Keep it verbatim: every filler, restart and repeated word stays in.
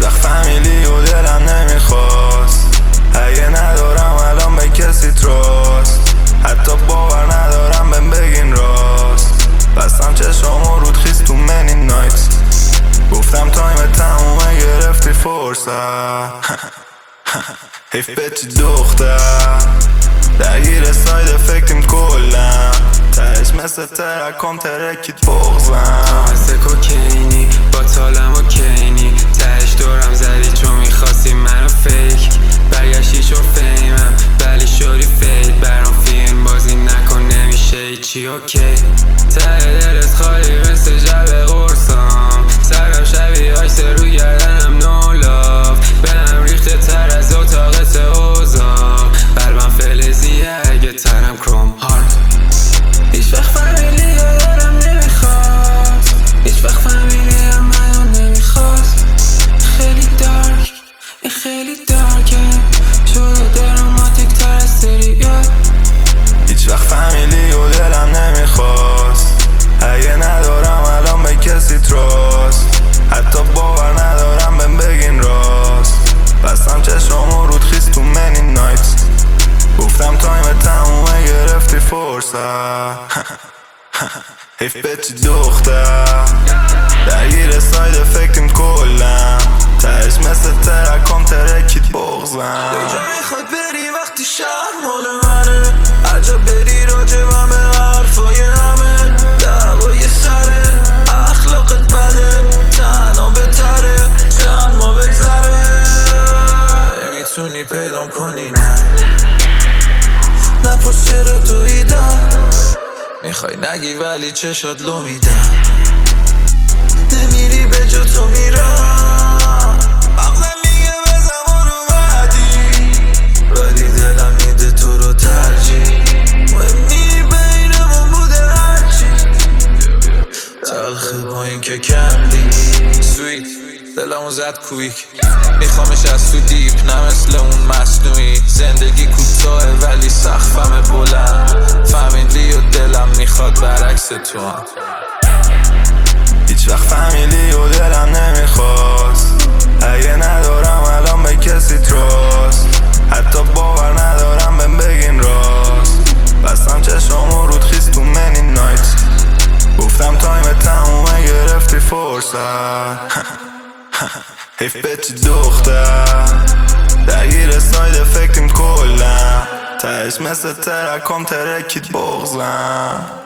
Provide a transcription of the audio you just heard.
وقت فهمیلی و دلم نمیخواست. اگه ندارم الان به کسی تراست، حتی باور ندارم بهم بگین راست. بستم چشم و رود خیست تو منی نایت، گفتم تایم تمومه گرفتی فرصت. حیف به چی دختر درگیر ساید افکتیم کلم، تهش مثل ترکم ترکید بغزم. مثل کوکینی با تالم و کینی، تهش دورم زدی چون میخواستی منو فیک. برگشتی چون فیمم ولی شوری فید، برام فیلم بازی نکن نمیشه ایچی اوکی. ته دلت خالی مثل جب قرصام، سرم شبیه آیس رو گردنم نو لاف. بهم ریخته تر از اتاقت اوزا، قلبم فلزیه اگه ترم کروم هارد. هیچ وقت فهمیلی یادم نمیخواست، هیچ وقت فهمیلی هم منو نمیخواست. خیلی دارک، این خیلی دارکه، شده دراماتیک تر از سریال. هیچ وقت فهمیلی و دلم نمیخواست. اگه ندارم الان به کسی تراست، حتی باور ندارم بهم بگین راست. بستم چشم و رود خیست تو منی نایت، گفتم تایم تمومه گرفتی فرصت. حیف به چی دختر درگیر ساید افکتیم کلم، تهش مثل ترکم ترکید بغزم. کجا میخوای بری وقتی شهر مال منه؟ هرجا بری راجبم به حرفای همه، دعوای سره اخلاقت بده، تنها بهتره چند ما بگذره. نمیتونی پیدام کنی نه نپرس چرا دویدم، میخوای نگی ولی چشات لو میدم. نمیری به جا تو میرم، مغزم میگه به زمان اومدی، ولی دلم میده تو رو ترجیح. مهمی بینمون بوده هرچی، تلخه با این که کندی سویت. دلمو زد کویک، میخوامش از تو دیپ نه مثل اون مصنوعی. زندگی کوتاهه ولی سقفم بلند، فهمیدی و دلم میخواد برعکس تو هم. هیچ وقت فهمیلی و دلم نمیخواست. اگه ندارم الان به کسی تراست، حتی باور ندارم بهم بگین راست. بستم چشم و رود خیست تو منی نایت، گفتم تایم تمومه گرفتی فرصت. حیف به چی دختر درگیر ساید افکتیم کلم، تهش مثل ترکم ترکید بغزم.